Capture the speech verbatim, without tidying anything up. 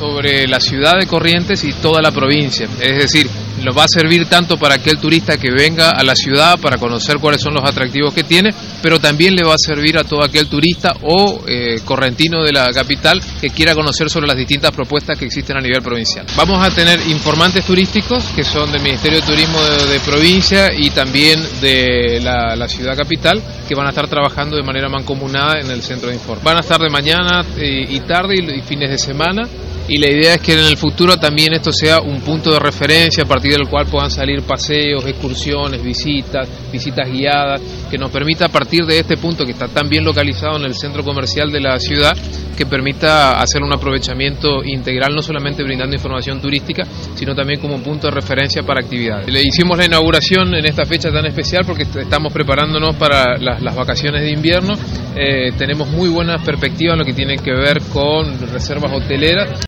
sobre la ciudad de Corrientes y toda la provincia. Es decir, nos va a servir tanto para aquel turista que venga a la ciudad para conocer cuáles son los atractivos que tiene, pero también le va a servir a todo aquel turista o eh, correntino de la capital que quiera conocer sobre las distintas propuestas que existen a nivel provincial. Vamos a tener informantes turísticos que son del Ministerio de Turismo de, de provincia y también de la, la ciudad capital, que van a estar trabajando de manera mancomunada en el centro de informe. Van a estar de mañana eh, y tarde y, y fines de semana. Y la idea es que en el futuro también esto sea un punto de referencia a partir del cual puedan salir paseos, excursiones, visitas, visitas guiadas, que nos permita a partir de este punto que está tan bien localizado en el centro comercial de la ciudad, que permita hacer un aprovechamiento integral, no solamente brindando información turística, sino también como un punto de referencia para actividades. Le hicimos la inauguración en esta fecha tan especial porque estamos preparándonos para las, las vacaciones de invierno. Eh, tenemos muy buenas perspectivas en lo que tiene que ver con reservas hoteleras.